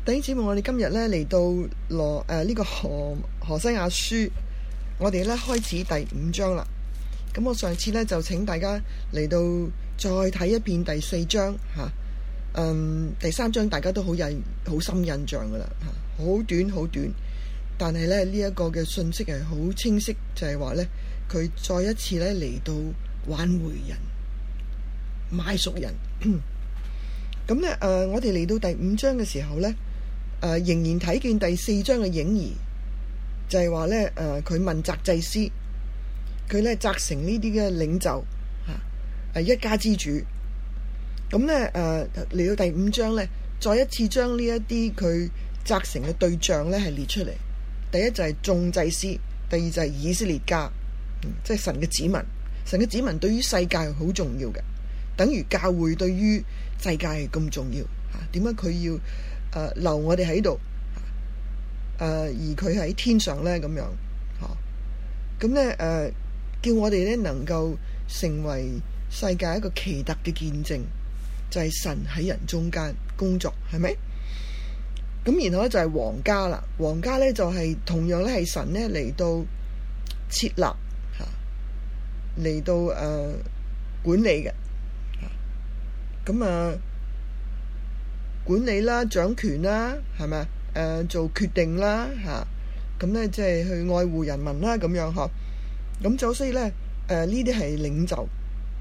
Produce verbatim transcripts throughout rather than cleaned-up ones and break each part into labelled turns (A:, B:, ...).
A: 弟兄姊妹，我哋今日咧嚟到羅誒呢個何何西阿書，我哋咧開始第五章啦。咁我上次咧就請大家嚟到再睇一遍第四章吓，嗯，第三章大家都好印好深印象噶啦吓，好短好短，但係咧呢一個嘅信息係好清晰，就係話咧佢再一次咧嚟到挽回人、買贖人。咁咧誒，我哋嚟到第五章嘅時候咧。誒、呃、仍然睇見第四章嘅影兒，就係話咧誒佢問責祭司，佢咧責成呢啲嘅領袖嚇誒、啊、一家之主。咁咧誒嚟到第五章咧，再一次將呢一啲佢責成嘅對象咧係列出嚟。第一就係眾祭司，第二就係以色列家，嗯、即係神嘅子民。神嘅子民對於世界係好重要嘅，等於教會對於世界係咁重要嚇。點解佢要？誒、呃、留我哋喺度，誒、呃、而佢喺天上咧咁樣，嚇咁咧誒叫我哋咧能夠成為世界一個奇特嘅見證，就係、是、神喺人中間工作，係咪？咁然後咧就係皇家啦，皇家咧就係、是、同樣咧係神咧嚟到設立嚇，嚟到誒、呃、管理嘅，咁啊。管理啦、掌權啦，係咪啊？誒，做決定啦，嚇咁咧，即係去愛護人民啦，咁樣嗬。咁就所以咧，誒呢啲係領袖。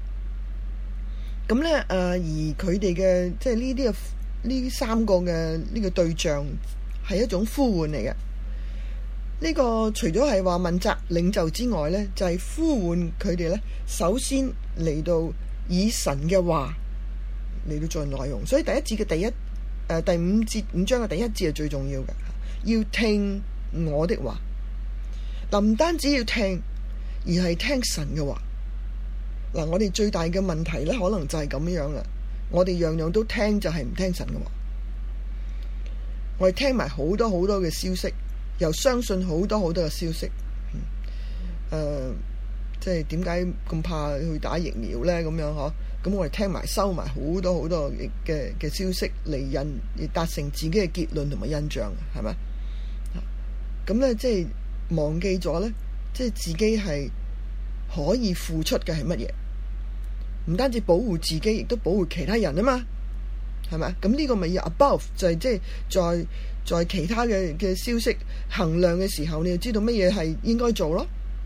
A: 咁咧，誒、呃、而佢哋嘅即係呢啲嘅呢三個嘅呢個對象係一種呼喚嚟嘅。呢、這個除咗係話問責領袖之外咧，就係、是、呼喚佢哋咧，首先嚟到以神嘅話嚟到做內容。所以第一節嘅第一。誒、呃、第五節五章嘅第一節係最重要嘅，要聽我的話。嗱，唔單止要聽，而係聽神嘅話。嗱，我哋最大嘅問題咧，可能就係咁樣啦。我哋樣樣都聽，就係唔聽神嘅話。我哋聽埋好多好多嘅消息，又相信好多好多嘅消息。誒、嗯呃，即係點解咁怕去打疫苗咧？咁樣嗬？咁我哋聽埋收埋好多好多嘅嘅消息嚟引，而達成自己嘅結論同埋印象，係咪？咁咧即係忘記咗咧，即係自己係可以付出嘅係乜嘢？唔單止保護自己，亦都保護其他人啊嘛，係咪？咁呢個咪要 above 就係即係在在其他嘅嘅消息衡量嘅時候，你就知道乜嘢係應該做咯。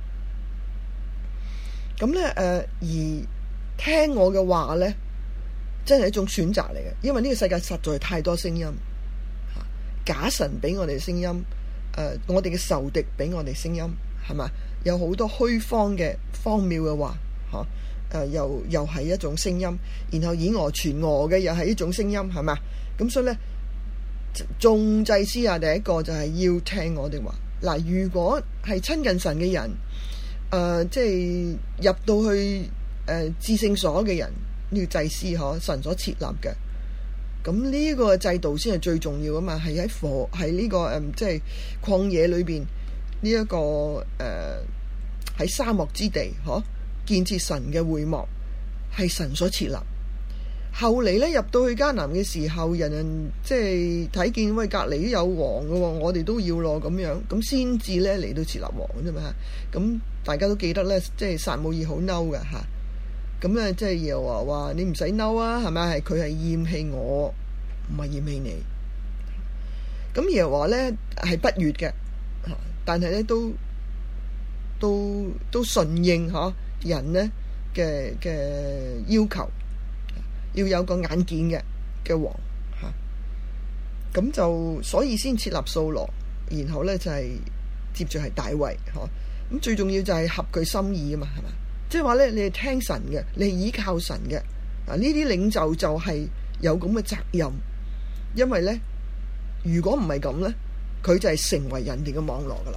A: 咁咧誒而。聽我嘅話呢，真係一種選擇嚟嘅，因為呢個世界實在太多聲音，假神俾我哋聲音，誒、呃，我哋嘅仇敵俾我哋聲音，係嘛？有好多虛謊嘅荒謬嘅話，吓、啊，誒、呃，又又係一種聲音，然後以訛傳訛嘅又係一種聲音，係嘛？咁所以呢，眾祭司啊，第一個就係要聽我哋話。嗱，如果係親近神嘅人，誒、呃，即係入到去。誒，至聖所嘅人呢、這個祭司嗬，神所設立嘅，咁呢個制度先係最重要啊嘛，係喺火喺呢個誒、嗯，即係曠野裏邊呢一個誒喺、呃、沙漠之地嗬，建設神嘅會幕係神所設立。後嚟咧入到去迦南嘅時候，人人即係睇見喂隔籬都有王嘅，我哋都要咯咁樣，咁先至咧嚟到設立王嘅啫嘛。咁大家都記得咧，即係撒母耳好嬲嘅吓。咁咧，即係耶和華話你唔使嬲啊，係咪？係佢係厭棄我，唔係厭棄你。咁耶和華咧係不悅嘅，但係咧都都都順應嗬人咧嘅嘅要求，要有個眼見嘅嘅王吓。咁就所以先設立掃羅，然後咧就係、是、接住係大衛嗬。咁最重要就係合佢心意啊嘛，係嘛？即係話咧，你係聽神嘅，你係依靠神嘅。啊，呢啲領袖就係有咁嘅責任，因為咧，如果唔係咁咧，佢就係成為人哋嘅網絡噶啦。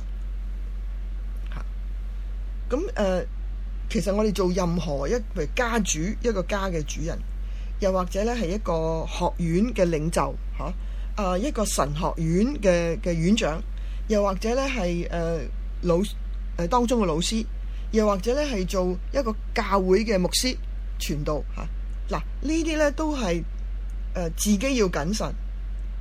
A: 吓，咁誒，其實我哋做任何一個家主，一個家嘅主人，又或者咧係一個學院嘅領袖，吓，啊，一個神學院嘅嘅院長，又或者咧係誒老誒、呃、當中嘅老師。又或者咧係做一個教會嘅牧師傳道吓，嗱、啊、呢啲咧都係誒、呃、自己要謹慎，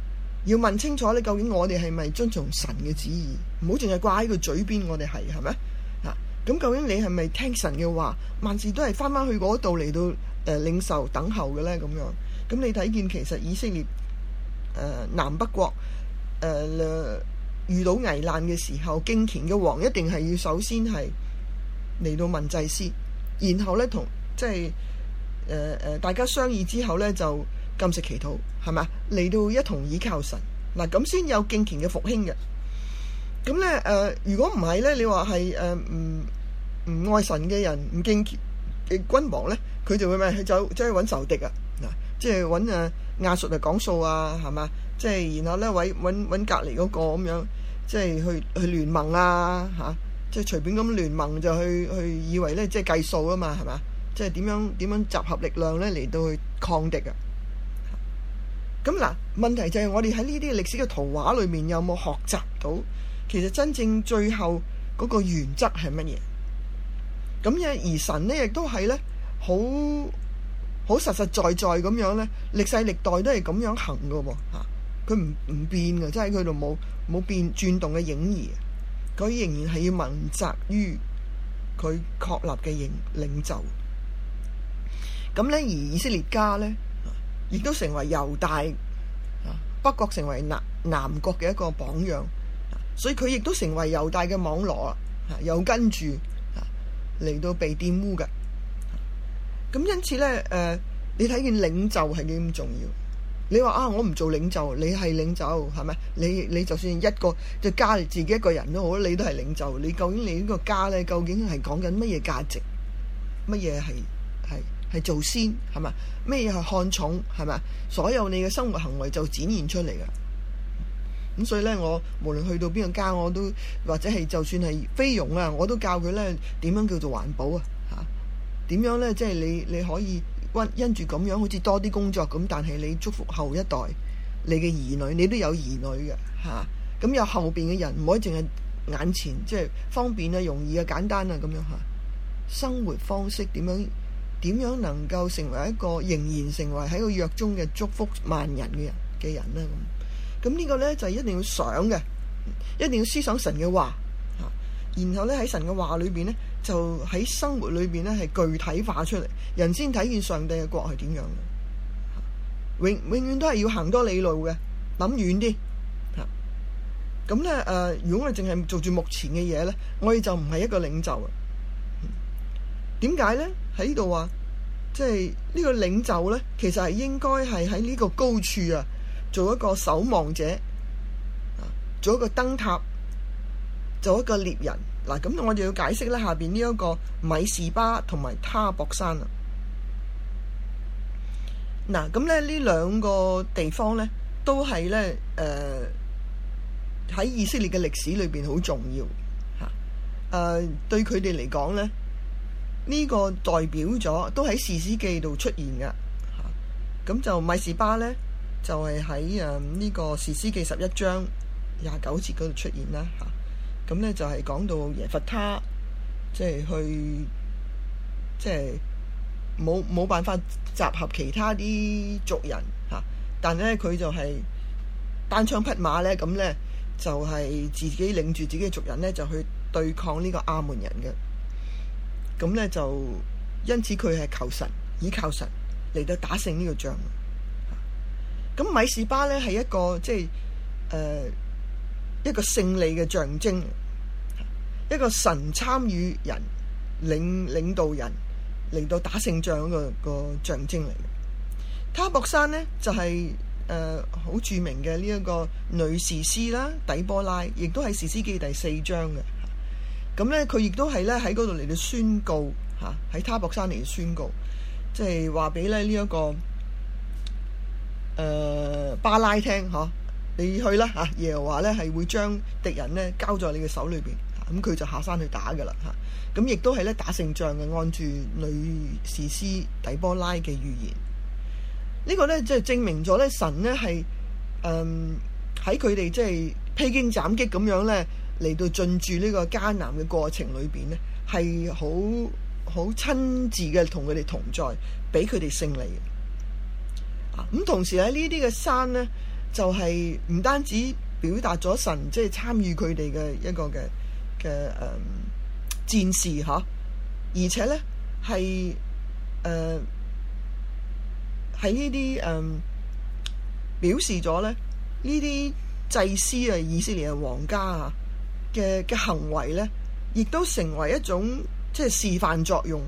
A: 要問清楚咧，究竟我哋係咪遵從神嘅旨意？唔好淨係掛喺個嘴邊，我哋係係咪啊？咁究竟你係咪聽神嘅話，萬事都係翻翻去嗰度嚟到誒、呃、領受等候嘅咧？咁樣咁你睇見其實以色列誒、呃、南北國誒、呃、遇到危難嘅時候，敬虔嘅王一定係要首先係嚟到問祭司，然後咧同即係誒誒大家商議之後咧就禁食祈禱，係咪嚟到一同倚靠神嗱，咁先有敬虔嘅復興嘅。咁咧誒，如果唔係咧，你話係誒唔唔愛神嘅人，唔敬虔嘅君王咧，佢就會咩？去走走去揾仇敵啊！嗱，即係揾誒亞述嚟講數啊，係嘛？即係然後咧揾揾揾隔離嗰個咁樣，即係去去聯盟啊嚇！即係隨便咁聯盟就去去以為咧，即係計數啊嘛，係嘛？即係點樣點樣集合力量咧嚟到去抗敵啊！咁嗱，問題就係我哋喺呢啲歷史嘅圖畫裏面有冇學習到？其實真正最後嗰個原則係乜嘢？咁嘅而神呢亦都係咧，好好實實在在咁樣咧，歷世歷代都係咁樣行噶喎嚇，佢唔唔變嘅，即係佢度冇冇變轉動嘅影兒，佢仍然係要問責於佢確立嘅領領袖。咁咧而以色列家咧，亦都成為猶大北國成為南南國嘅一個榜樣。所以佢亦都成為猶大嘅網羅啊，又跟住嚟到被玷污嘅。咁因此咧，誒、呃，你睇見領袖係幾咁重要？你話啊，我唔做領袖，你係領袖係咪？你你就算一個就家自己一個人都好，你都係領袖。你究竟你呢個家咧，究竟係講緊乜嘢價值？乜嘢係係係做先係咪？乜嘢係看重係咪？所有你嘅生活行為就展現出嚟㗎。咁所以咧，我無論去到邊個家，我都或者係就算係菲傭啊，我都教佢咧點樣叫做環保啊嚇？點樣咧？即係你你可以因因住咁樣，好似多啲工作咁，但係你祝福後一代，你嘅兒女，你都有兒女嘅嚇。咁有後邊嘅人，唔可以淨係眼前，即係方便啊、容易啊、簡單啊咁樣嚇。生活方式點樣點樣能夠成為一個仍然成為喺個約中嘅祝福萬人嘅人嘅人咧咁。咁呢個呢，就一定要想嘅，一定要思想神嘅話，然後呢，喺神嘅話裏邊呢，就喺生活裏邊呢，係具體化出嚟，人先睇見上帝嘅國係點樣嘅。永永遠都係要行多里路嘅，諗遠啲。咁呢，誒、呃，如果我哋淨係做住目前嘅嘢呢，我哋就唔係一個領袖啊。點解呢？喺呢度話，即係呢個領袖呢，其實係應該係喺呢個高處啊。做一個守望者，做一個燈塔，做一個獵人。嗱，咁我哋要解釋咧下邊呢一個米士巴同埋他博山啦。嗱，咁咧呢兩個地方咧都係咧誒喺以色列嘅歷史裏邊好重要嚇。誒、呃、對佢哋嚟講咧，呢、這個代表咗都喺士師記度出現嘅嚇。咁就米士巴咧。就係喺誒呢個士師記十一章廿九節嗰度出現啦嚇，咁咧就係講到耶弗他，即係去即係冇冇辦法集合其他啲族人嚇，但係咧佢就係單槍匹馬咧，咁咧就係自己領住自己嘅族人咧就去對抗呢個亞門人嘅，咁咧就因此佢係求神倚靠神嚟到打勝呢個仗。咁米士巴咧係一個即係誒、呃、一個勝利嘅象徵，一個神參與人領領導人嚟到打勝仗嗰個個象徵嚟嘅。他博山咧就係誒好著名嘅呢一個女士師啦，底波拉，亦都係士師記第四章嘅。咁咧佢亦都係咧喺嗰度嚟到宣告嚇，喺他博山嚟宣告，即係話俾咧呢一個。誒、呃、巴拉聽嚇，你去啦嚇，耶和華咧係會將敵人咧交在你嘅手裏邊，咁佢就下山去打噶啦嚇，咁亦都係咧打勝仗嘅，按住女士師底波拉嘅預言，這個、呢個咧即係證明咗咧神咧係誒喺佢哋即係披荊斬棘咁樣咧嚟到進駐呢個艱難嘅過程裏邊咧，係好好親自嘅同佢哋同在，俾佢哋勝利。咁同時喺呢啲嘅山咧， 就係唔單止表達咗神即係參與佢哋嘅一個嘅嘅誒戰事嚇，而且咧係誒喺呢啲誒表示咗咧呢啲祭司啊、以色列嘅皇家啊嘅嘅行為咧，亦都成為一種即係示範作用，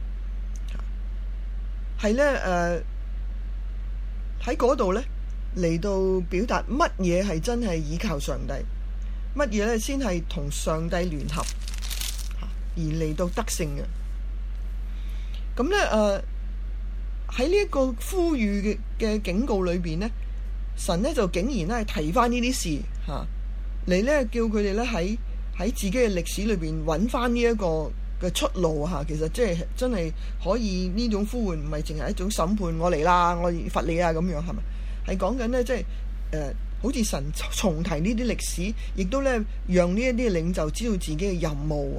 A: 係咧誒喺嗰度咧嚟到表達乜嘢係真係倚靠上帝，乜嘢咧先係同上帝聯合而嚟到得勝嘅。咁咧誒喺呢一個呼籲嘅嘅警告裏邊咧，神咧就竟然咧係提翻呢啲事嚇嚟咧，叫佢哋咧喺喺自己嘅歷史裏邊揾翻呢一個嘅出路嚇。其實即係真係可以呢種呼喚，唔係淨係一種審判，我嚟啦，我罰你啊咁樣，係咪？係講緊咧，即係誒，好似神重提呢啲歷史，亦都咧讓呢一啲領袖知道自己嘅任務啊。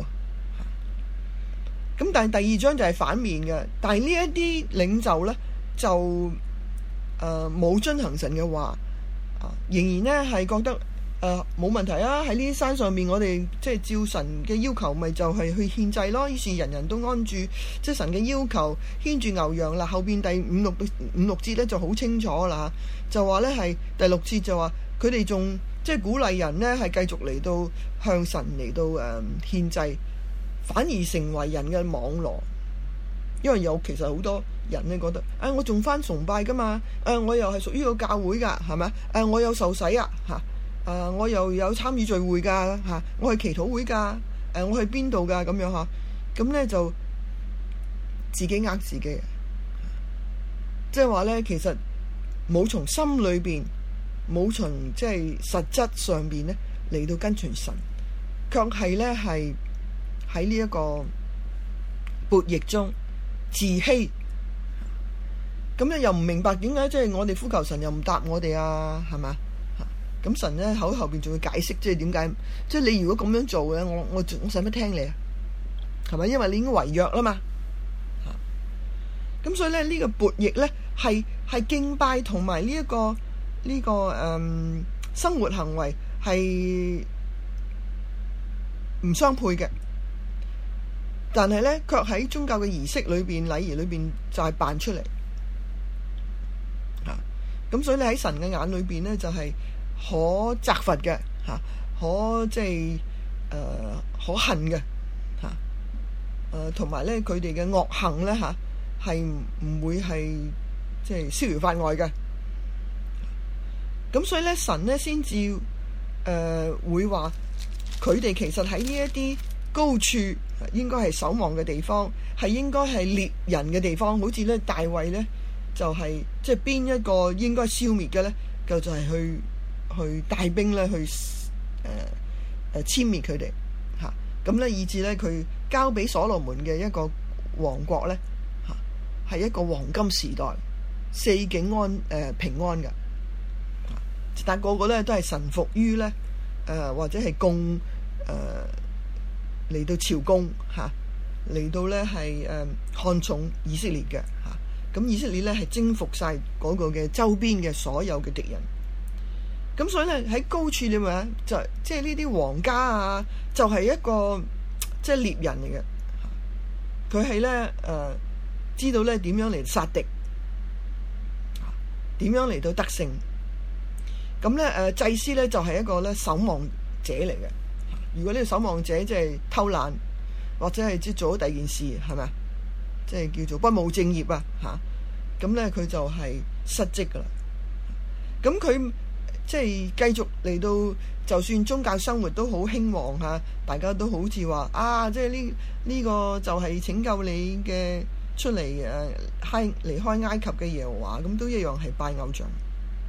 A: 咁但係第二章就係反面嘅，但係呢一啲領袖咧就誒冇遵行神嘅話啊，仍然咧係覺得誒冇問題啊。喺呢啲山上面，我哋即係照神嘅要求，咪就係去獻祭咯。於是人人都安住即係神嘅要求，牽住牛羊啦。後邊第五六五六節咧就好清楚啦，就話咧係第六節就話佢哋仲即係鼓勵人咧係繼續嚟到向神嚟到誒獻祭。反而成為人嘅網羅，因為有其實好多人咧覺得，啊我仲返崇拜噶嘛，啊我又係屬於個教會噶，係咪？啊我有受洗啊，嚇，啊我又有參與聚會噶，嚇，我去祈禱會噶，誒我去邊度噶咁樣嚇，咁咧就自己呃自己，即係話咧其實冇從心裏邊，冇從即係實質上邊咧嚟到跟隨神，卻係咧係。喺呢一個悖逆中自欺，咁咧又唔明白點解即係我哋呼求神又唔答我哋啊？係嘛？咁神咧口後邊仲要解釋，即係點解？即係你如果咁樣做咧，我我我使乜聽你啊？係咪？因為你已經違約啦嘛。咁所以咧呢個悖逆咧係係敬拜同埋呢一個呢個誒生活行為係唔相配嘅。但係咧，卻喺宗教嘅儀式裏邊、禮儀裏邊就係扮出嚟，嚇、啊。咁所以你喺神嘅眼裏邊咧，就係、是、可責罰嘅，嚇、啊，可即係誒可恨嘅，嚇、啊。誒同埋咧，佢哋嘅惡行咧嚇係唔會係即係逍遙法外嘅。咁所以咧，神咧先至誒會話佢哋其實喺呢一啲高處應該係守望嘅地方，係應該係獵人嘅地方。好似咧大衛咧就係、是、即係邊一個應該消滅嘅咧，就就係去去帶兵咧去誒誒殲滅佢哋嚇。咁、啊、咧以至咧佢交俾所羅門嘅一個王國咧嚇，係、啊、一個黃金時代，四境安誒、呃、平安嘅、啊。但個個咧都係臣服於咧誒或者係供誒。呃嚟到朝貢嚇，嚟到咧係誒看重以色列嘅嚇，咁、啊、以色列咧係征服晒嗰個嘅周邊嘅所有嘅敵人，咁所以咧喺高處你咪就即係呢啲皇家啊，就係、是、一個即係獵人嚟嘅，佢係咧誒知道咧點樣嚟殺敵，點樣嚟到得勝，咁咧誒祭司咧就係、是、一個咧守望者嚟嘅。如果呢個守望者即係偷懶，或者係即係做咗第二件事，係咪啊？即係叫做不務正業啊！嚇，咁咧佢就係失職噶啦。咁佢即係繼續嚟到，就算宗教生活都好興旺嚇，大家都好似話啊，即係呢呢個就係拯救你嘅出嚟誒，開離開埃及嘅耶和華，咁都一樣係拜偶像。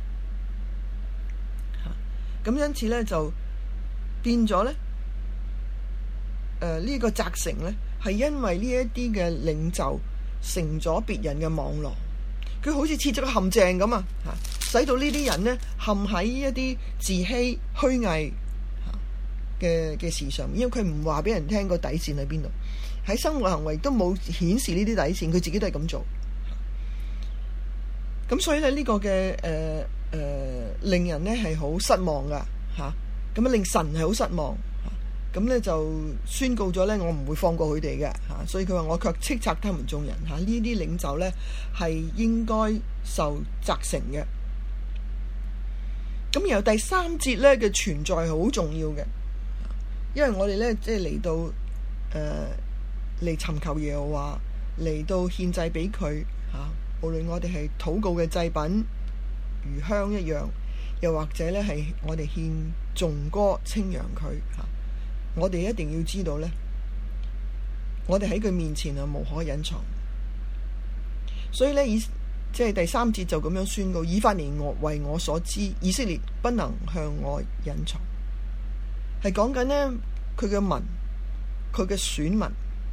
A: 嚇，咁因此咧就變咗咧。誒、呃這個、呢個責成咧，係因為呢一啲嘅領袖成咗別人嘅網羅，佢好似設咗個陷阱咁啊！嚇，使到呢啲人咧陷喺一啲自欺虛偽嘅嘅事上面，因為佢唔話俾人聽個底線喺邊度，喺生活行為都冇顯示呢啲底線，佢自己都係咁做。咁所以咧呢、這個嘅誒誒、呃、令人咧係好失望噶嚇，咁啊令神係好失望嚇，咁、啊、咧就宣告咗咧，我唔會放過佢哋嘅嚇，所以佢話我卻斥責他們眾人嚇，呢、啊、啲領袖咧係應該受責成嘅。咁由第三節咧嘅存在係好重要嘅，因為我哋咧即係嚟到誒嚟尋求耶和華，嚟到獻祭俾佢嚇，無論我哋係禱告嘅祭品如香一樣，又或者咧係我哋獻頌歌稱揚佢嚇，我哋一定要知道咧，我哋喺佢面前啊無可隱藏，所以咧以。即係第三節就咁樣宣告，以法蓮我為我所知，以色列不能向我隱藏。係講緊呢，佢嘅民，佢嘅選民，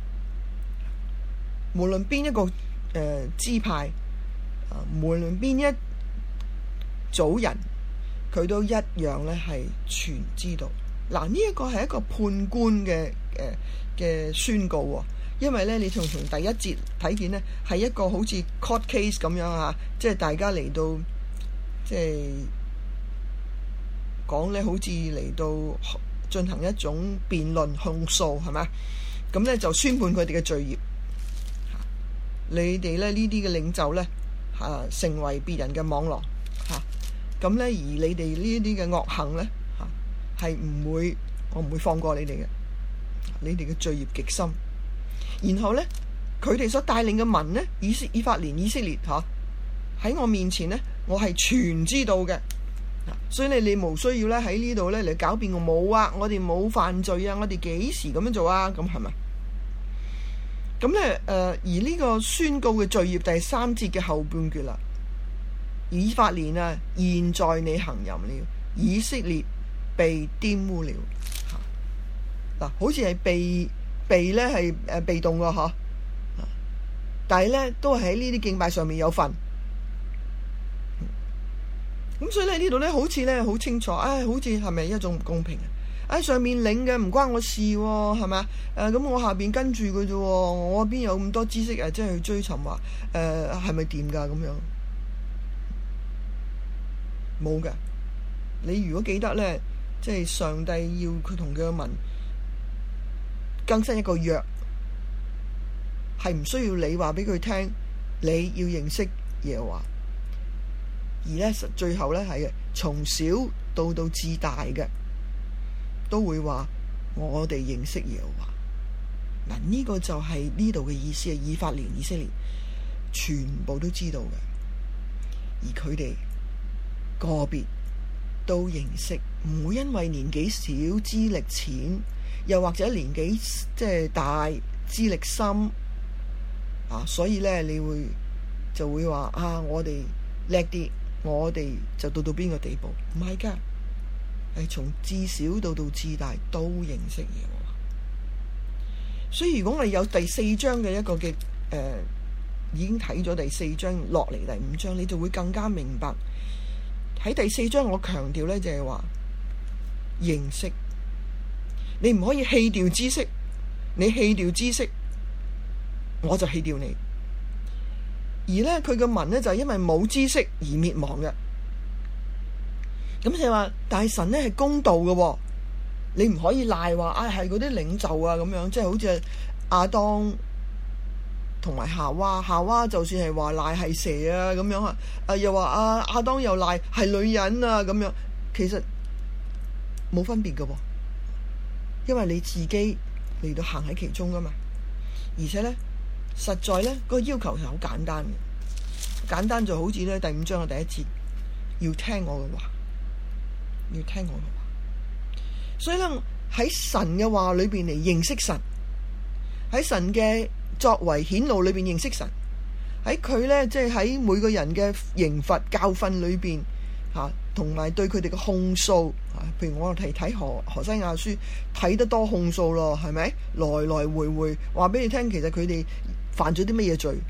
A: 無論邊一個誒、呃、支派，啊、呃，無論邊一組人，佢都一樣咧係全知道。嗱，呢一個係一個判官嘅誒嘅宣告喎。因為咧，你從從第一節睇見咧，係一個好似 court case 咁樣嚇，即係大家嚟到即係講咧，好似嚟到進行一種辯論控訴，係咪？咁咧就宣判佢哋嘅罪孽。你哋咧呢啲嘅領袖咧嚇，成為別人嘅網羅嚇，咁咧而你哋呢啲嘅惡行咧嚇，係唔會，我唔會放過你哋嘅，你哋嘅罪孽極深。然後咧，佢哋所帶領嘅民咧，以色以法蓮以色列嚇，喺我面前咧，我係全知道嘅。所以你你無需要咧喺呢度咧嚟狡辯我冇啊，我哋冇犯罪啊，我哋幾時咁樣做啊？咁係咪？咁咧誒，而呢個宣告嘅罪孽第三節嘅後半句啦，以法蓮啊，現在你行淫了，以色列被玷污了。嗱，好似係被。被咧係誒被動嘅嗬，但係咧都係喺呢啲敬拜上面有份，咁所以咧呢度咧好似咧好清楚，唉、哎，好似係咪一種唔公平啊？喺、哎、上面領嘅唔關我事喎，係咪啊？誒咁我下邊跟住嘅啫，我邊有咁多知識啊？即係去追尋話誒係咪掂㗎咁樣？冇㗎，你如果記得咧，即係上帝要佢同佢嘅民更新一個約，係唔需要你話俾佢聽，你要認識耶和華，而咧最後咧係嘅，從小到到至大嘅都會話我哋認識耶和華。嗱，呢個就係呢度嘅意思啊！以法蓮以色列全部都知道嘅，而佢哋個別都認識，唔會因為年紀小資歷淺，又或者年紀即係大資歷深啊，所以咧你會就會話啊，我哋叻啲，我哋就到到邊個地步？唔係噶，係從至小到到至大都認識耶和華。所以如果我哋有第四章嘅一個嘅誒、呃，已經睇咗第四章落嚟第五章，你就會更加明白。喺第四章我強調咧就係話認識。你唔可以棄掉知識，你棄掉知識，我就棄掉你。而咧佢嘅民咧就係因為冇知識而滅亡嘅。咁就係話，大神咧係公道嘅，你唔可以賴話啊係嗰啲領袖啊咁樣，即係好似亞當同埋夏娃，夏娃就算係話賴係蛇啊咁樣啊，啊又話啊亞當又賴係女人啊咁樣，其實冇分別嘅。因為你自己嚟到行喺其中噶嘛，而且咧，實在咧嗰個要求係好簡單嘅，簡單就好似咧第五章嘅第一節，要聽我嘅話，要聽我嘅話。所以咧喺神嘅話裏邊嚟認識神，喺神嘅作為顯露裏邊認識神，喺佢咧即係喺每個人嘅刑罰教訓裏邊吓。同埋對佢哋嘅控訴，譬如我提睇何何西亞書睇得多控訴咯，係咪？來來回回話俾你聽，其實佢哋犯咗啲乜嘢罪？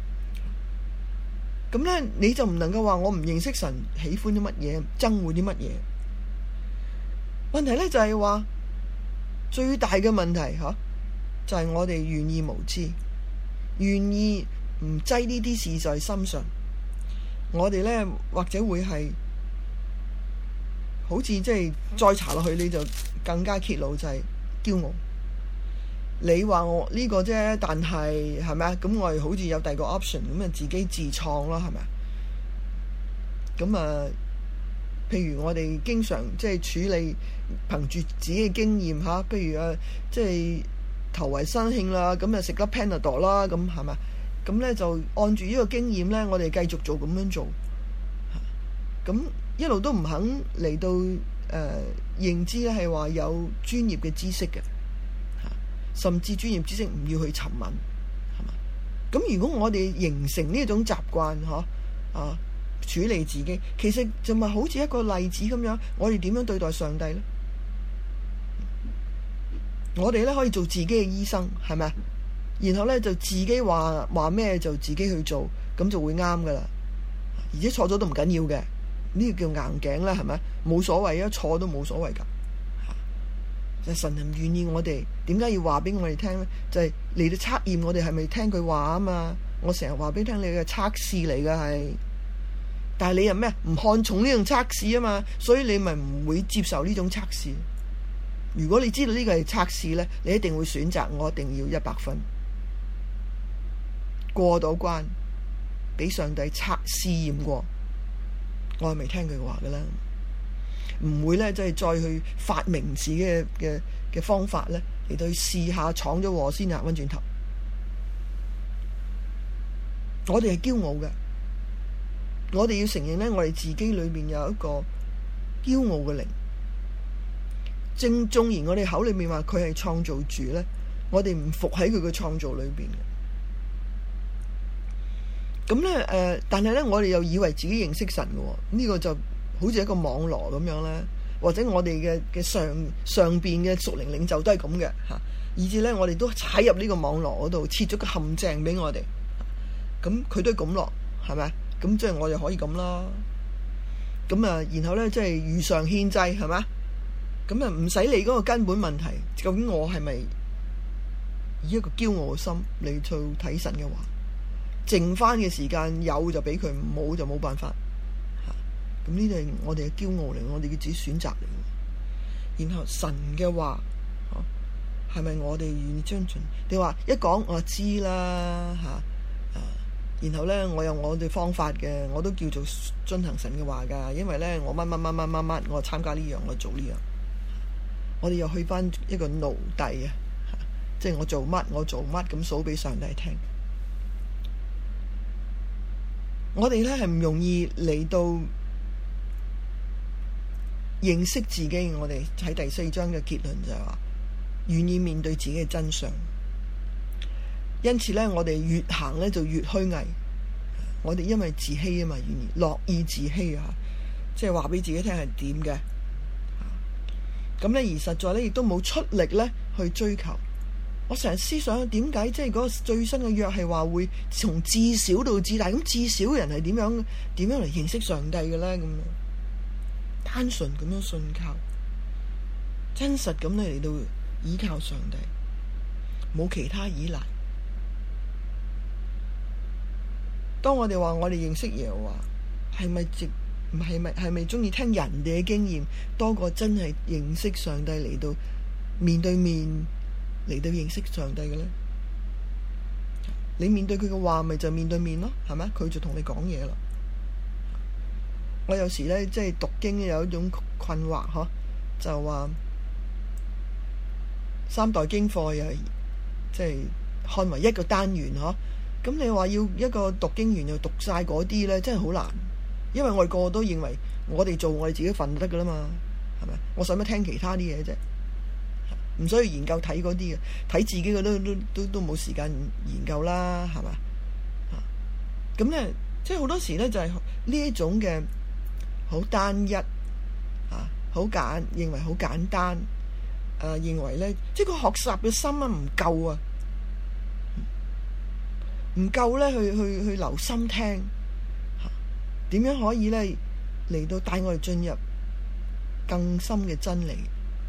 A: 咁咧你就唔能夠話我唔認識神，喜歡啲乜嘢，憎惡啲乜嘢？問題咧就係話最大嘅問題吓，就係我哋願意無知，願意唔擠呢啲事在心上。我哋咧或者會係好似即係再查落去，你就更加揭露就係驕傲。你話我呢個啫，但係係咪啊？咁我哋好似有第二個 option， 咁啊自己自創咯，係咪啊？咁啊，譬如我哋經常即係處理，憑住自己嘅經驗嚇，譬如啊，即係頭暈身㷫啦，咁啊食粒 Panadol 啦，咁係咪？咁咧就按住呢個經驗咧，我哋繼續做咁樣做，咁一路都唔肯嚟到誒、呃、認知咧，係話有專業嘅知識嘅。甚至專業知識唔要去尋問，係嘛？咁如果我哋形成呢一種習慣，嗬啊處理自己，其實就咪好似一個例子咁樣，我哋點樣對待上帝呢？我哋咧可以做自己嘅醫生，係咪？然後咧就自己話話咩就自己去做，咁就會啱噶啦。而且錯咗都唔緊要嘅，呢個叫硬頸啦，係咪？冇所謂啊，錯都冇所謂噶。就神唔願意我哋，點解要話俾我哋聽咧？就係嚟到測驗我哋係咪聽佢話啊嘛。我成日話俾你聽，你嘅測試嚟噶係，但係你又咩唔看重呢種測試啊嘛，所以你咪唔會接受呢種測試。如果你知道呢個係測試咧，你一定會選擇我一定要一百分過到關，俾上帝測試驗過，我係咪聽佢話噶啦？唔會咧，即係再去發明自己嘅嘅嘅方法咧，嚟到去試下闖咗禍先啊，溫轉頭。我哋係驕傲嘅，我哋要承認咧，我哋自己裏邊有一個驕傲嘅靈。正縱然我哋口裏面話佢係創造主咧，我哋唔服喺佢嘅創造裏邊嘅。咁咧誒，但係咧，我哋又以為自己認識神嘅喎，呢個就好似一個網羅咁樣咧，或者我哋嘅嘅上上邊嘅屬靈領袖都係咁嘅嚇，以至咧我哋都踩入呢個網羅嗰度，設咗個陷阱俾我哋。咁佢都係咁落，係咪？咁即係我又可以咁啦。咁啊，然後咧即係如常獻祭，係咪？咁啊唔使理嗰個根本問題，究竟我係咪以一個驕傲嘅心嚟去睇神嘅話？剩翻嘅時間有就俾佢，冇就冇辦法。咁呢啲係我哋嘅驕傲嚟，我哋嘅自己選擇嚟。然後神嘅話，係咪我哋願意遵循？你話一講我就知啦嚇，啊，然後咧我有我哋方法嘅，我都叫做遵行神嘅話㗎。因為咧我乜乜乜乜乜乜，我參加呢樣，我做呢樣。我哋又去翻一個奴隸啊，即係我做乜我做乜咁數俾上帝聽。我哋咧係唔容易嚟到認識自己。我哋喺第四章嘅結論就係話，願意面對自己嘅真相。因此咧，我哋越行咧就越虛偽。我哋因為自欺啊嘛，願意樂意自欺啊，即係話俾自己聽係點嘅。咁咧而實在咧亦都冇出力咧去追求。我成日思想點解即係嗰個最新嘅約係話會從至小到至大，咁至小嘅人係點樣點樣嚟認識上帝嘅咧？咁單純咁樣信靠，真實咁嚟嚟到依靠上帝，冇其他依賴。當我哋話我哋認識耶和華，係咪直唔係咪係咪中意聽人哋嘅經驗多過真係認識上帝嚟到面對面嚟到認識上帝嘅咧？你面對佢嘅話，咪就面對面咯，係咪？佢就同你講嘢啦。我有時咧，即係讀經有一種困惑，嗬，就話三代經課又即係看為一個單元，嗬。咁你話要一個讀經員又讀晒嗰啲咧，真係好難。因為我哋個個都認為我哋做我哋自己份就得噶啦嘛，係咪？我使乜聽其他啲嘢啫？唔需要研究睇嗰啲嘅，睇自己嘅都都都都冇時間研究啦，係嘛？咁咧，即係好多時咧就係呢一種嘅好單一啊，好簡認為好簡單，誒、啊、認為咧，即係個學習嘅心啊唔夠啊，唔夠咧去去去留心聽，點樣可以咧嚟到帶我哋進入更深嘅真理？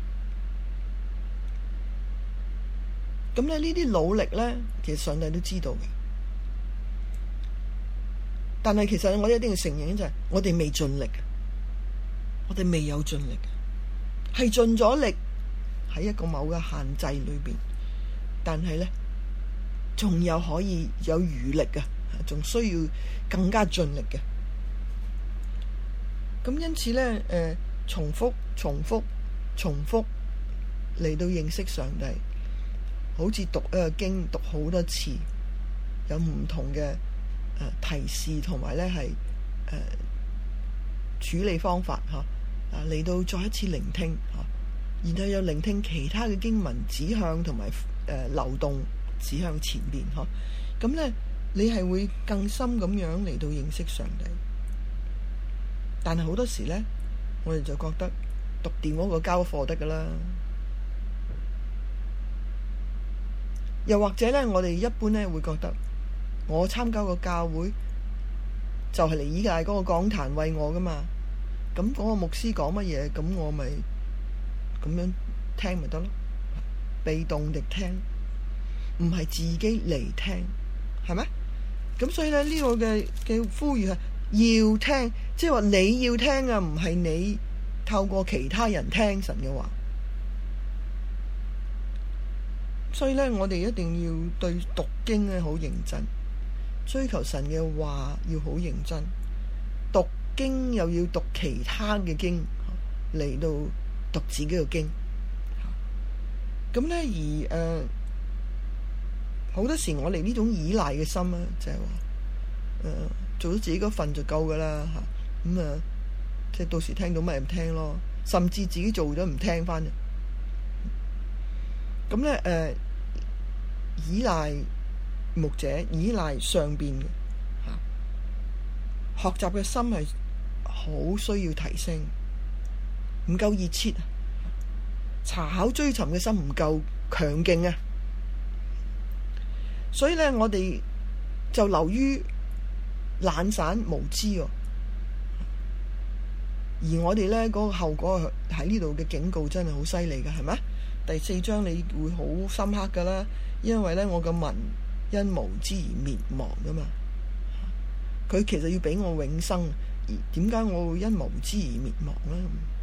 A: 咁咧呢啲努力咧，其實上帝都知道嘅。但係其實我哋一定要承認就係，我哋未盡力， 我哋未有盡力，係盡咗力喺一個某個限制裏邊，但係咧仲有可以有餘力嘅，仲需要更加盡力嘅。咁因此咧，誒、呃，重複、重複、重複嚟到認識上帝，好似讀一個經讀好多次，有唔同嘅誒、呃、提示同埋咧係誒處理方法吓。啊！嚟到再一次聆聽嚇、啊，然後又聆聽其他嘅經文指向同埋誒流動指向前邊嚇，咁、啊、咧你係會更深咁樣嚟到認識上帝。但係好多時咧，我哋就覺得讀掂嗰個交課得噶啦，又或者咧，我哋一般咧會覺得我參加個教會就係嚟依賴嗰個講壇為我噶嘛。咁嗰個牧師講乜嘢，咁我咪咁樣聽咪得咯，被動地聽，唔係自己嚟聽，係咪？咁所以咧呢、這個嘅嘅呼籲係要聽，即係話你要聽啊，唔係你透過其他人聽神嘅話。所以咧，我哋一定要對讀經咧好認真，追求神嘅話要好認真，讀經又要讀其他嘅經嚟到讀自己嘅經，咁咧而誒好、呃、多時我哋呢種依賴嘅心咧，就係話誒做咗自己嗰份就夠噶啦吓，咁啊即係到時聽到咪唔聽咯，甚至自己做咗唔聽翻嘅，咁咧誒依賴牧者，依賴上邊嘅吓，學習嘅心係好需要提升，唔夠熱切啊！查考追尋嘅心唔夠強勁啊！所以咧，我哋就流於懶散無知喎。而我哋咧嗰個後果喺呢度嘅警告真係好犀利㗎，係咪？第四章你會好深刻㗎啦，因為咧我個民因無知而滅亡㗎嘛。佢其實要俾我永生。點解我會因無知而滅亡呢？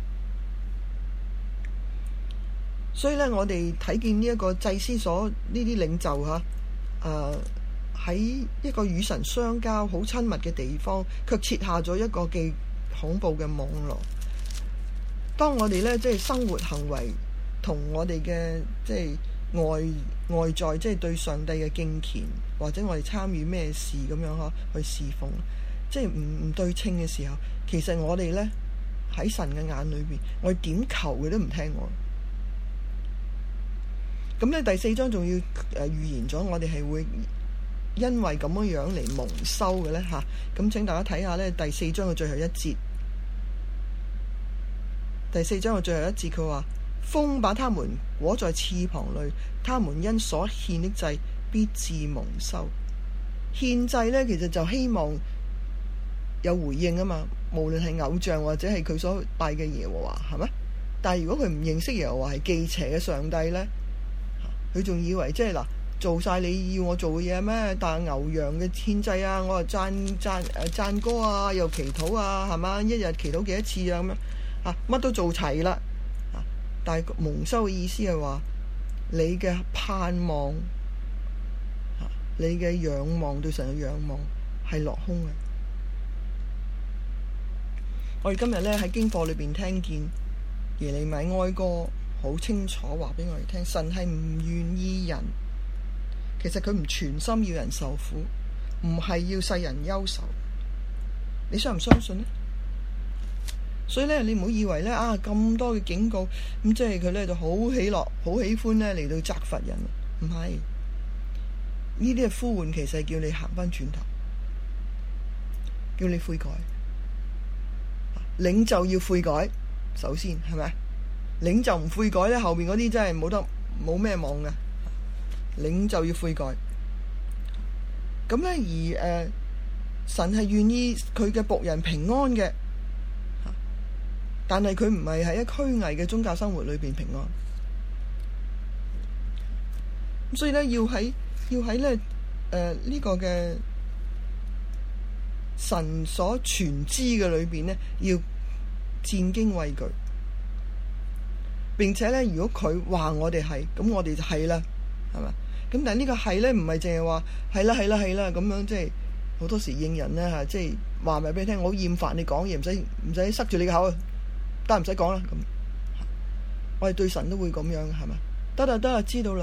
A: 所以咧，我哋睇見呢一個祭司所呢啲領袖吓，誒、啊、喺一個與神相交好親密嘅地方，卻設下咗一個既恐怖嘅網絡。當我哋咧即係生活行為同我哋嘅即係外外在即係對上帝嘅敬虔，或者我哋參與咩事咁樣嗬去侍奉，即係唔唔對稱嘅時候，其實我哋咧喺神嘅眼裏邊，我哋點求佢都唔聽我。咁咧第四章仲要誒預言咗我哋係會因為咁樣樣嚟蒙羞嘅咧吓。咁請大家睇下咧第四章嘅最後一節。第四章嘅最後一節佢話：風把他們裹在翅膀裏，他們因所獻的祭必致蒙羞。獻祭咧其實就希望有回應啊嘛，無論係偶像或者係佢所拜嘅耶和華，係咪？但係如果佢唔認識耶和華係忌邪嘅上帝咧，佢仲以為即係嗱做晒你要我做嘅嘢咩？但係牛羊嘅獻祭啊，我啊讚讚誒讚歌啊，又祈禱啊，係嘛？一日祈禱幾多次啊咁樣啊，乜都做齊啦。啊，但係蒙羞嘅意思係話你嘅盼望，啊，你嘅仰望對神嘅仰望係落空嘅。我哋今日咧喺經課裏邊聽見耶利米哀歌，好清楚話俾我哋聽，神係唔願意人，其實佢唔全心要人受苦，唔係要世人憂愁。你相唔相信呢？所以咧，你唔好以為咧啊咁多嘅警告，咁即係佢咧就好喜樂，好喜歡咧嚟到責罰人，唔係。呢啲嘅呼喚其實係叫你行翻轉頭，叫你悔改。領袖要悔改，首先係咪？領袖唔悔改咧，後面嗰啲真係冇得冇咩望嘅。領袖要悔改，咁咧而誒、呃，神係願意佢嘅僕人平安嘅，但係佢唔係喺一虛偽嘅宗教生活裏邊平安。咁所以咧，要喺要喺咧誒呢、呃這個嘅神所全知嘅裏邊咧，要戰驚畏懼。並且咧，如果佢話我哋係，咁我哋就係啦，係嘛？咁但係呢個係咧，唔係淨係話係啦係啦係啦咁樣，即係好多時應人咧嚇，即係話咪俾你聽，我好厭煩你講嘢，唔使唔使塞住你個口，得唔使講啦咁。我哋對神都會咁樣，係嘛？得啦得啦，知道啦，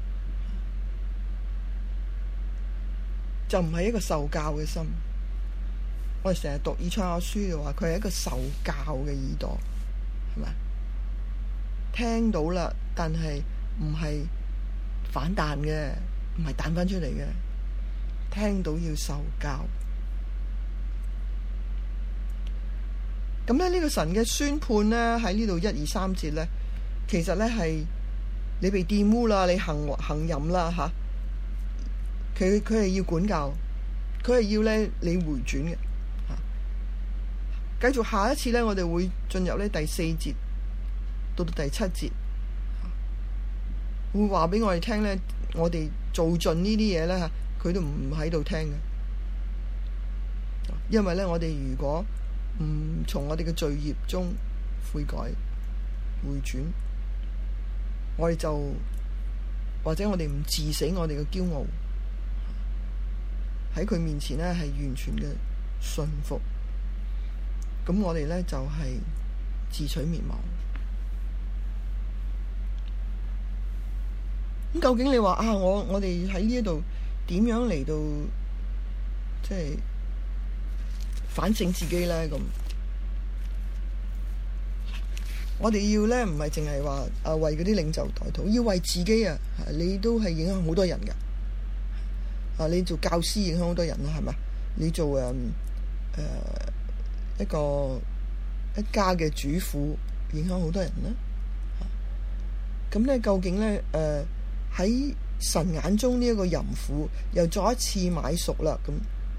A: 就唔係一個受教嘅心。我哋成日讀以賽亞書嘅話，佢係一個受教嘅耳朵，係咪？聽到啦，但係唔係反彈嘅，唔係彈翻出嚟嘅。聽到要受教。咁咧，呢個神嘅宣判咧，喺呢度一二三節咧，其實咧係你被玷污啦，你行行淫啦吓，佢佢係要管教，佢係要咧你回轉嘅。繼續下一次咧，我哋會進入咧第四節到到第七節，會話俾我哋聽咧，我哋做盡呢啲嘢咧吓，佢都唔喺度聽嘅。因為咧，我哋如果唔從我哋嘅罪孽中悔改回轉，我哋就或者我哋唔治死我哋嘅驕傲，喺佢面前咧係完全嘅順服。咁我哋咧就係、是、自取滅亡。咁究竟你話啊，我我哋喺呢一度點樣嚟到即係反省自己咧？咁我哋要咧唔係淨係話啊為嗰啲領袖代禱，要為自己啊！你都係影響好多人噶。啊，你做教師影響好多人啦，係咪？你做誒誒。呃一個一家嘅主婦影響好多人啦，咁咧究竟咧誒喺神眼中呢一個淫婦又再一次買贖啦，咁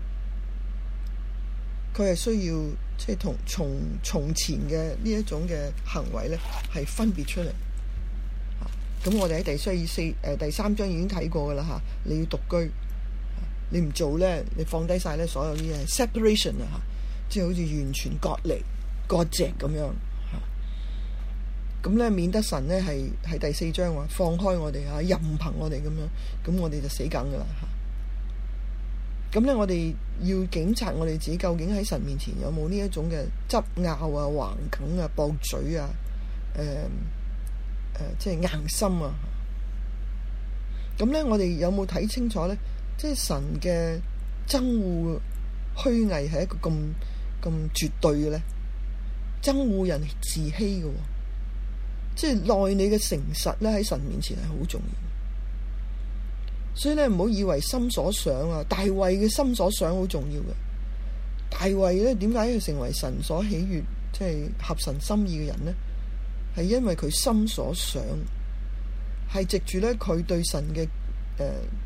A: 佢係需要即係同從從前嘅呢一種嘅行為咧係分別出嚟。咁我哋喺第四四誒第三章已經睇過噶啦吓，你要獨居，你唔做咧，你放低晒咧所有啲嘢 separation 啊吓。即係好似完全割離、割席咁樣嚇，咁咧免得神咧係喺第四章話放開我哋嚇，任憑我哋咁樣，咁我哋就死梗噶啦嚇。咁咧我哋要檢查我哋自己究竟喺神面前有冇呢一種嘅執拗啊、橫梗啊、駁嘴啊、誒、呃、誒、呃、即係硬心啊。咁咧我哋有冇睇清楚咧？即係神嘅憎惡虛偽係一個咁咁絕對嘅咧，憎惡人自欺嘅，即係內你嘅誠實咧喺神面前係好重要。所以咧唔好以為心所想啊，大衛嘅心所想好重要嘅。大衛咧點解要成為神所喜悅，即係合神心意嘅人咧？係因為佢心所想係藉住咧佢對神嘅誒、呃、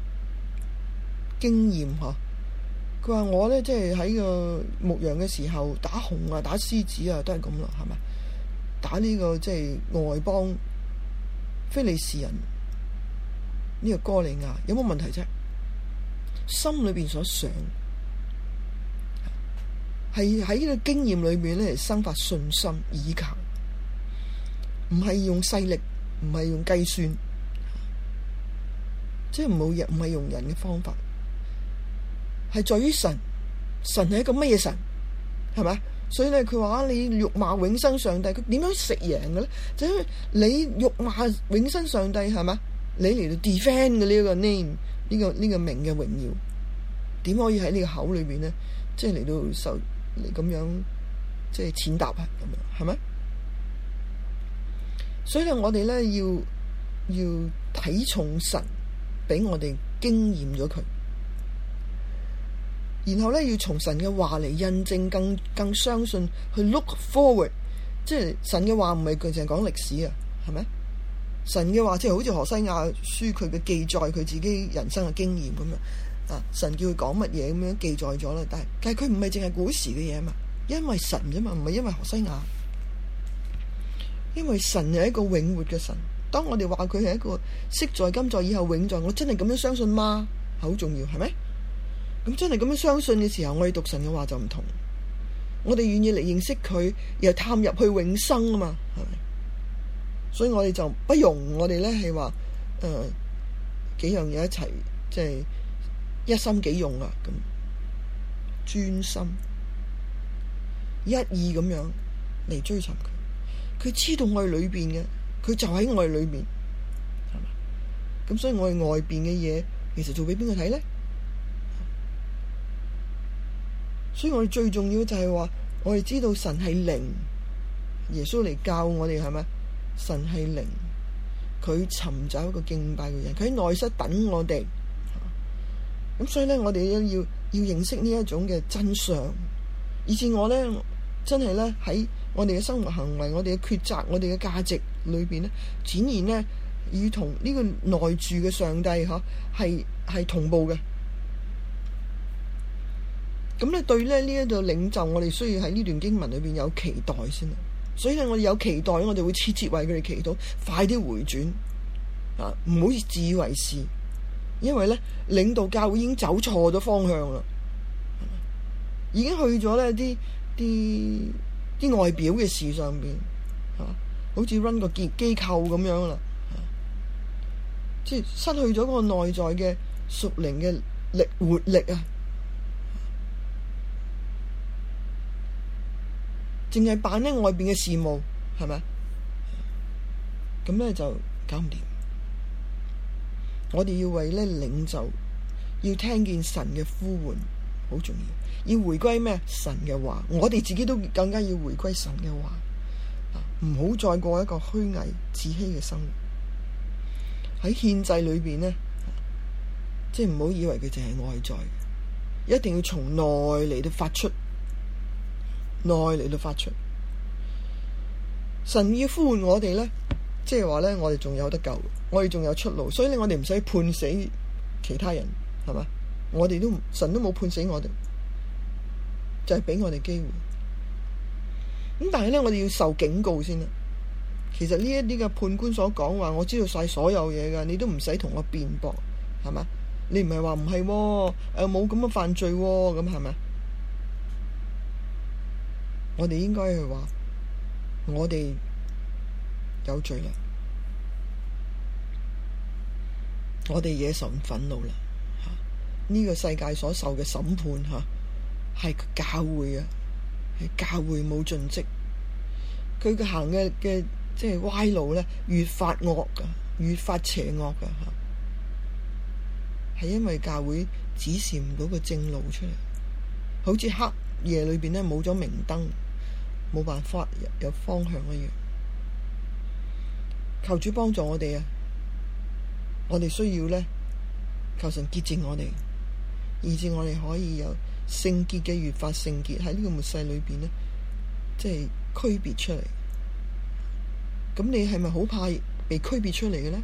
A: 經驗吓。佢話我咧，即係喺個牧羊嘅時候打熊啊、打獅子啊，都係咁咯，係咪？打呢、這個即係外邦非利士人呢、這個歌利亞，有冇問題啫？心裏邊所想係喺呢個經驗裏面咧，嚟生發信心倚靠，唔係用勢力，唔係用計算，即係冇人，唔係用人嘅方法。係在於神，神係一個乜嘢神，係咪？所以咧，佢話你辱罵永生上帝，佢點樣食贏嘅咧？就因為你辱罵永生上帝，係咪？你嚟到 defend 嘅呢個 name，呢個呢個名嘅榮耀，點可以喺呢個口裏邊咧，即係嚟到受嚟咁樣，即係踐踏啊？咁樣係咪？所以咧，我哋咧要要睇重神，俾我哋經驗咗佢。然後咧，要從神嘅話嚟印證，更更相信去 look forward， 即係神嘅話唔係佢淨係講歷史啊，係咪？神嘅話即係好似何西阿書佢嘅記載，佢自己人生嘅經驗咁樣啊。神叫佢講乜嘢咁樣記載咗啦，但係但係佢唔係淨係古時嘅嘢啊嘛，因為神啫嘛，唔係因為何西阿，因為神係一個永活嘅神。當我哋話佢係一個昔在今在以後永在，我真係咁樣相信嗎？好重要，係咪？咁真係咁樣相信嘅時候，我哋讀神嘅話就唔同。 我哋願意嚟認識佢，又探入去永生啊嘛，係咪？所以我哋就不容我哋咧係話誒幾樣嘢一齊，即係一心幾用啊，咁專心一意咁樣嚟追尋佢。佢知道我哋裏邊嘅，佢就喺我哋裏邊，係嘛？咁所以我哋外邊嘅嘢，其實做俾邊個睇咧？所以我哋最重要就係話，我哋知道神係靈，耶穌嚟教我哋係咪？神係靈，佢尋找一個敬拜嘅人，佢喺內室等我哋。咁所以咧，我哋要要認識呢一種嘅真相，以至我咧真係咧喺我哋嘅生活行為、我哋嘅抉擇、我哋嘅價值裏邊咧，展現咧與同呢個內住嘅上帝嗬係係同步嘅。咁咧對咧呢一度領袖，我哋需要喺呢段經文裏邊有期待先啦。所以咧，我哋有期待，我哋會切切為佢哋祈禱，快啲回轉啊！唔好自以為是，因為咧領導教會已經走錯咗方向啦，已經去咗咧啲啲啲外表嘅事上邊，係嘛？好似 run 個機機構咁樣啦，即係失去咗嗰個內在嘅屬靈嘅力活力啊！淨係辦咧外邊嘅事務，係咪？咁咧就搞唔掂。我哋要為咧領袖，要聽見神嘅呼喚，好重要。要回歸咩？神嘅話，我哋自己都更加要回歸神嘅話，唔好再過一個虛偽自欺嘅生活。喺獻祭裏邊咧，即係唔好以為佢淨係外在，一定要從內嚟到發出。內嚟到發出，神要呼喚我哋咧，即係話咧，我哋仲有得救，我哋仲有出路，所以咧，我哋唔使判死其他人，係嘛？我哋都神都冇判死我哋，就係俾我哋機會。咁但係咧，我哋要受警告先啦。其實呢一啲嘅判官所講話，我知道晒所有嘢噶，你都唔使同我辯駁，係嘛？你唔係話唔係，誒冇咁嘅犯罪，咁係咪？我哋應該係話，我哋有罪啦，我哋惹神憤怒啦，吓、這、呢個世界所受嘅審判吓，係教會啊，係教會冇盡職，佢嘅行嘅嘅即係歪路咧，越發惡噶，越發邪惡噶吓，係因為教會指示唔到個正路出嚟，好似黑夜裏邊咧冇咗明燈。冇辦法有方向一樣，求主幫助我哋啊！我哋需要咧，求神潔淨我哋，以致我哋可以有聖潔嘅越發聖潔喺呢個末世裏邊咧，即係區別出嚟。咁你係咪好怕被區別出嚟嘅咧？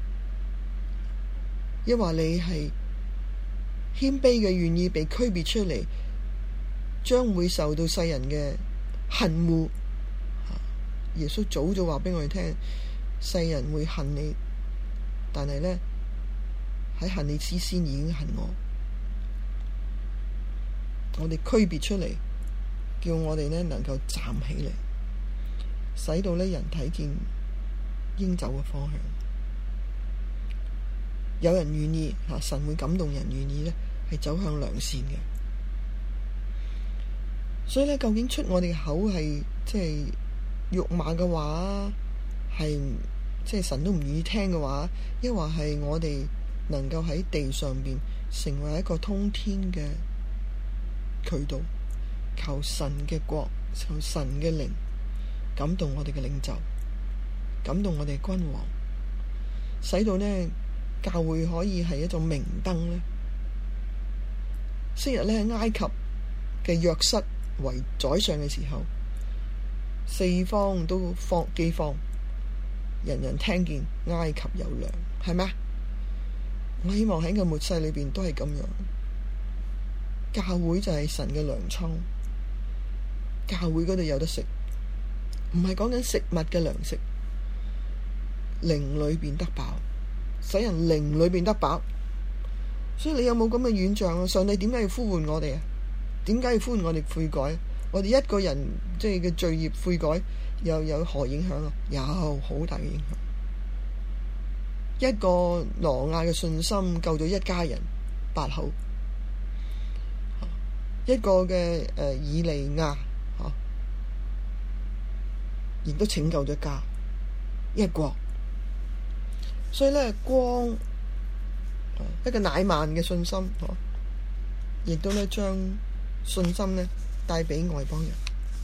A: 抑或你係謙卑嘅，願意被區別出嚟，將會受到世人嘅恨惡。耶穌早就話俾我哋聽，世人會恨你，但係咧喺恨你之先已經恨我。我哋區別出嚟，叫我哋咧能夠站起嚟，使到咧人睇見應走嘅方向。有人願意吓，神會感動人願意咧係走向良善嘅。所以咧，究竟出我哋口係即係辱罵嘅話，係即係神都唔願意聽嘅話，抑或係我哋能夠喺地上邊成為一個通天嘅渠道，求神嘅國，求神嘅靈感動我哋嘅領袖，感動我哋嘅君王，使到呢教會可以係一種明燈呢。昔日呢喺埃及嘅約瑟為宰相嘅時候，四方都放饑荒，人人聽見埃及有糧，係咪？我希望喺個末世裏邊都係咁樣，教會就係神嘅糧倉，教會嗰度有得食，唔係講緊食物嘅糧食，靈裏邊得飽，使人靈裏邊得飽。所以你有冇咁嘅遠象啊？上帝點解要呼喚我哋啊？點解要呼喚我哋悔改？ 我哋一個人即係嘅罪孽悔改，又有何影響啊？有好大嘅影響。一個挪亞嘅信心救咗一家人八口，一個嘅誒以利亞嚇，亦都拯救咗家一國。所以咧，光一個乃縵嘅信心，亦都咧將信心咧帶俾外邦人。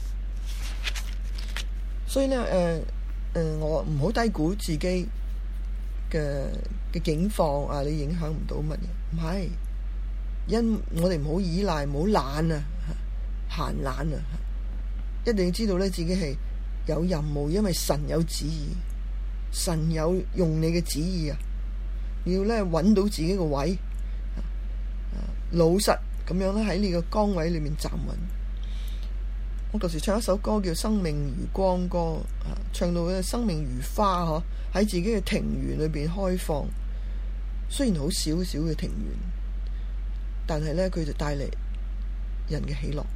A: 所以咧，誒、呃、誒、呃，我唔好低估自己嘅嘅境況啊！你影響唔到乜嘢？唔係，因我哋唔好依賴，唔好懶啊，閒懶啊，一定要知道咧自己係有任務，因為神有旨意，神有用你嘅旨意啊！你要咧揾到自己個位，老實咁樣咧喺你個崗位裏面站穩。我舊時唱一首歌叫《生命如光歌》，唱到嘅生命如花，嗬，喺自己嘅庭園裏邊開放。雖然好少少嘅庭園，但係咧佢就帶嚟人嘅喜樂。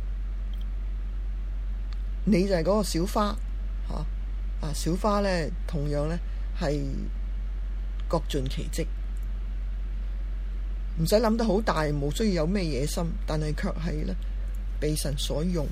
A: 你就係嗰個小花，吓啊！小花咧同樣咧係各盡其職，唔使諗得好大，冇需要有咩野心，但係卻係咧被神所用。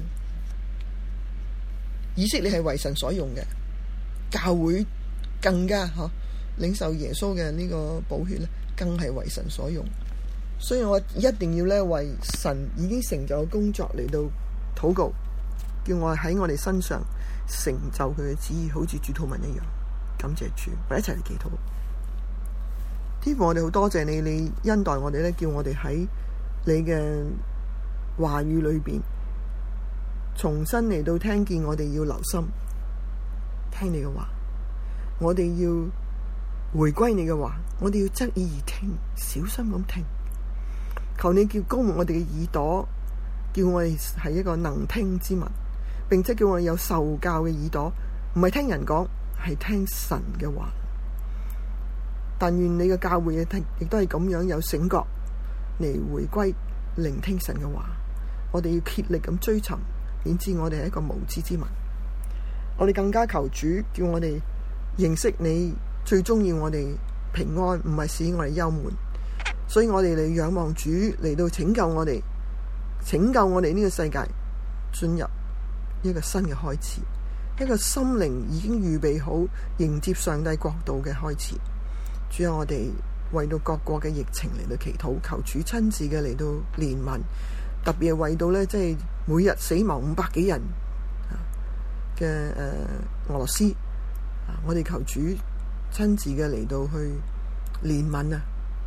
A: 以色列係為神所用嘅，教會更加嗬、啊、領受耶穌嘅呢個寶血咧，更係為神所用。所以我一定要咧為神已經成就嘅工作嚟到禱告，叫我喺我哋身上成就佢嘅旨意，好似主禱文一樣。感謝主，我哋一齊嚟祈禱。天父，我哋好多謝你，你恩待我哋咧，叫我哋喺你嘅話語裏邊重新嚟到聽見，我哋要留心聽你嘅話，我哋要回歸你嘅話，我哋要側耳而聽，小心咁聽。求你叫高牧我哋嘅耳朵，叫我哋係一個能聽之民，並且叫我哋有受教嘅耳朵，唔係聽人講，係聽神嘅話。但願你嘅教會亦亦都係咁樣有醒覺嚟回歸聆聽神嘅話。我哋要竭力咁追尋，免知我哋係一個無知之民。我哋更加求主叫我哋認識你，最重要我哋平安，唔係使我哋憂悶。所以我哋嚟仰望主嚟到拯救我哋，拯救我哋呢個世界進入一個新嘅開始，一個心靈已經預備好迎接上帝國度嘅開始。主啊，我哋為到各國嘅疫情嚟到祈禱，求主親自嘅嚟到憐憫，特別係為到咧，即係每日死亡五百幾人嘅誒、呃、俄羅斯，我哋求主親自嘅嚟到去憐憫啊！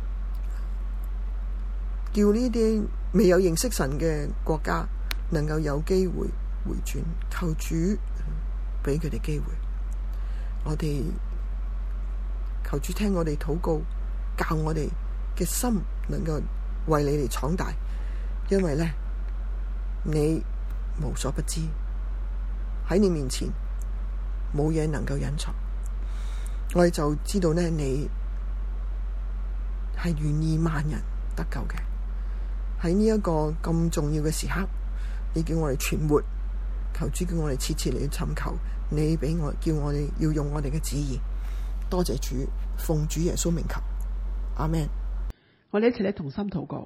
A: 叫呢啲未有認識神嘅國家能夠有機會回轉，求主俾佢哋機會。我哋求主聽我哋禱告，教我哋嘅心能夠為你嚟闖大，因為咧你無所不知，喺你面前冇嘢能夠隱藏。我哋就知道咧，你係願意萬人得救嘅。喺呢一個咁重要嘅時刻，你叫我哋存活，求主叫我哋切切嚟尋求你，俾我叫我哋要用我哋嘅旨意。多謝主，奉主耶穌名求，阿們。
B: 我哋一齊嚟同心禱告。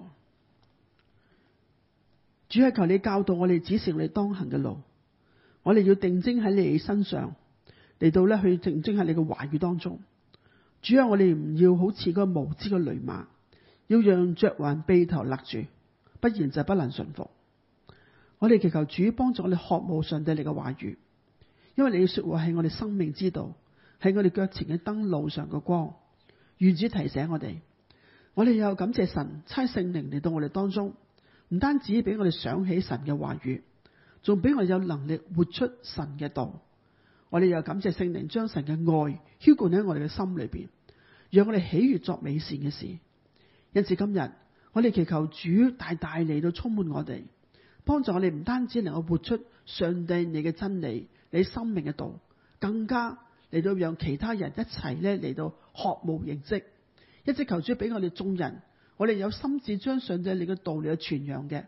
B: 主係求你教導我哋，指示我哋當行嘅路。我哋要定睛喺你身上，嚟到咧去定睛喺你嘅話語當中。主啊，我哋唔要好似個無知嘅騾馬，要讓嚼環轡頭勒住，不然就不能順服。我哋祈求主幫助我哋渴慕上帝你嘅話語，因為你嘅說話係我哋生命之道，係我哋腳前嘅燈，路上嘅光。願主提醒我哋，我哋又感謝神差聖靈嚟到我哋當中，唔單止俾我哋想起神嘅話語，仲俾我哋有能力活出神嘅道。我哋又感謝聖靈將神嘅愛澆灌喺我哋嘅心裏邊，讓我哋喜悅作美善嘅事。因此今日我哋祈求主大大嚟到充滿我哋，幫助我哋唔單止能夠活出上帝你嘅真理，你生命嘅道，更加嚟到讓其他人一齊咧嚟到學慕認識。一直求主俾我哋眾人，我哋有心志將上帝你嘅道理去傳揚嘅，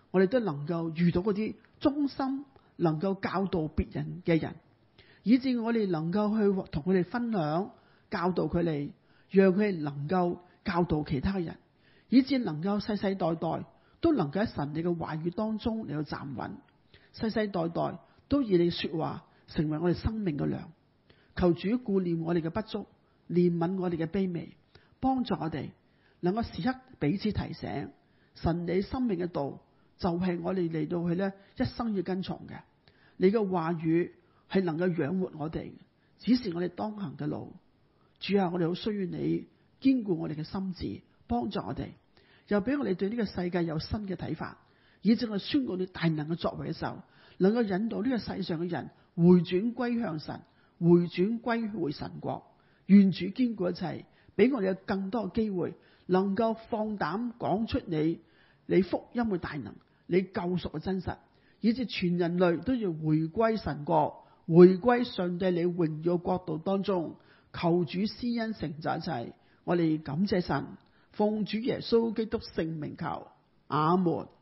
B: 我哋都能夠遇到嗰啲忠心能夠教導別人嘅人，以致我哋能夠去同佢哋分享，教導佢哋，讓佢哋能夠教導其他人，以致能夠世世代代都能夠喺神你嘅話語當中嚟到站穩，世世代代都以你說話成為我哋生命嘅糧。求主顧念我哋嘅不足，憐憫我哋嘅卑微，幫助我哋能夠時刻彼此提醒，神你生命嘅道就係我哋嚟到去咧一生要跟從嘅。你嘅話語係能夠養活我哋，指示我哋當行嘅路。主啊，我哋好需要你堅固我哋嘅心智，幫助我哋，又俾我哋對呢個世界有新嘅睇法，以至我宣告你大能嘅作為嘅時候，能夠引導呢個世上嘅人回轉歸向神，回轉歸回神國。願主堅固一切，俾我哋有更多嘅機會，能夠放膽講出你你福音嘅大能，你救贖嘅真實，以致全人類都要回歸神國，回歸上帝你榮耀國度當中。求主施恩成就一切，我哋感謝神，奉主耶穌基督聖名求，阿門。